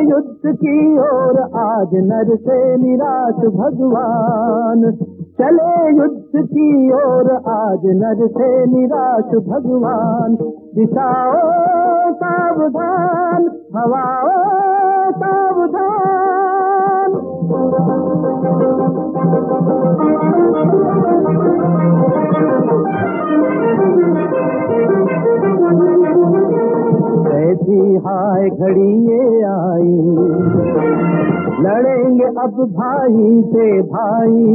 युद्ध की ओर आज नर से निराश भगवान, चले युद्ध की ओर आज नर से निराश भगवान। दिशाओ सावधान, हवाओ सावधान। कैसी हाय घड़ी ये आई, लड़ेंगे अब भाई से भाई।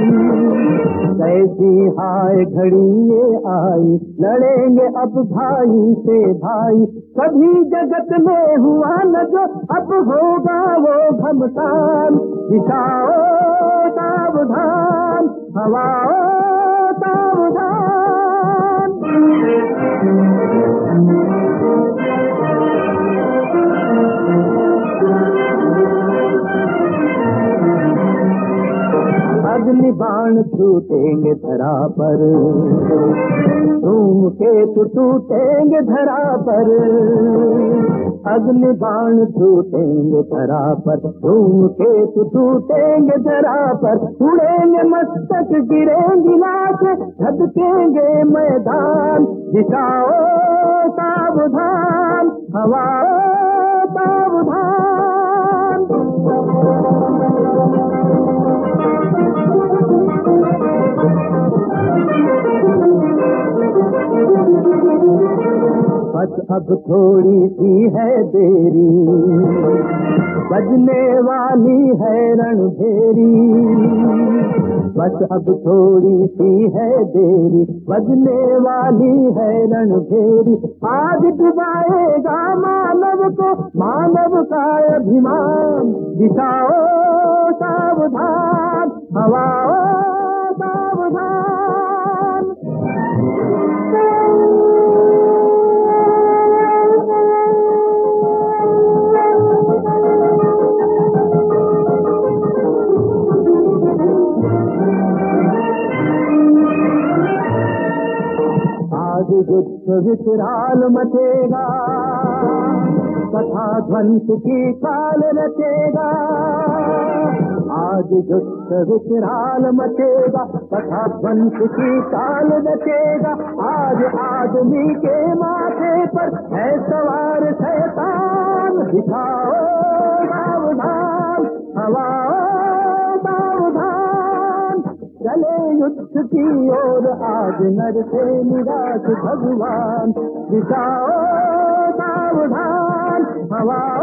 कैसी हाय घड़ी ये आई, लड़ेंगे अब भाई से भाई। कभी जगत में हुआ न जो अब होगा वो घमसान। दिशाओ सावधान, हवाओ सावधान। अग्नि बाण छूटेंगे धरा पर, धूमकेतु टूटेंगे धरा पर। अग्नि बाण छूटेंगे धरा पर, धूमकेतु टूटेंगे धरा पर। उड़ेंगे मस्तक, गिरेंगी लाशें, धधकेंगे मैदान। दिशाओ सावधान, हवाओ सावधान। बस अब थोड़ी सी है देरी, बजने वाली है रणभेरी। बस अब थोड़ी सी है देरी, बजने वाली है रणभेरी। आज डुबाएगा मानव को मानव का अभिमान। दिशाओ सावधान, हवाओ सावधान। आज युद्ध विकराल मचेगा, तथा ध्वंस की काल रचेगा। आज युद्ध विकराल मचेगा, तथा ध्वंस की काल रचेगा। आज आदमी के माथे पर है सवार शैतान। दिखाओ सावधान, हवाओ सावधान। चले युद्ध की ओर आज नर से निराश भगवान। दिशाओ सावधान, हवा